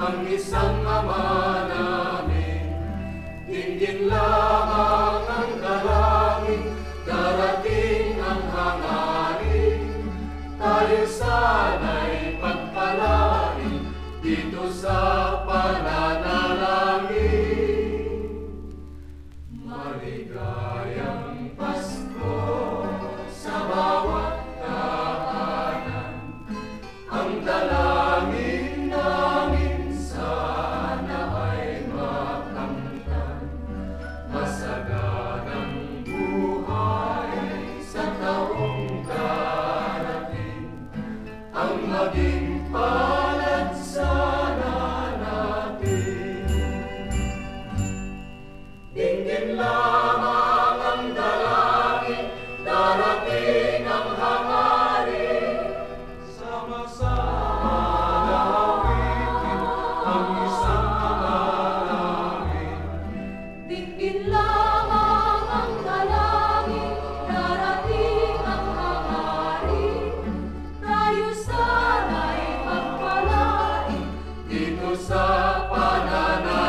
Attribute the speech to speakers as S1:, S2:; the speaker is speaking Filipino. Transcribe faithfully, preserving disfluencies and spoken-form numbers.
S1: ang isang Ama namin. Dinggin lamang ang dalangin, darating ang hangarin. Tayo sana'y pagpalain dito sa pananalangin. Maligayang Pasko sa bawat tahanan, ang dalangin namin sana ay makamtan. Masaganang buhay sa taong darating, ang maging palad sana natin. Dinggin lamang ang dalangin, darating ang hangarin. Sama-sama lawitin ang isang panalangin.
S2: Dinggin lamang ang dalangin, darating ang hangarin. Tayo sana'y pagpalain
S1: Dito sa pananalangin.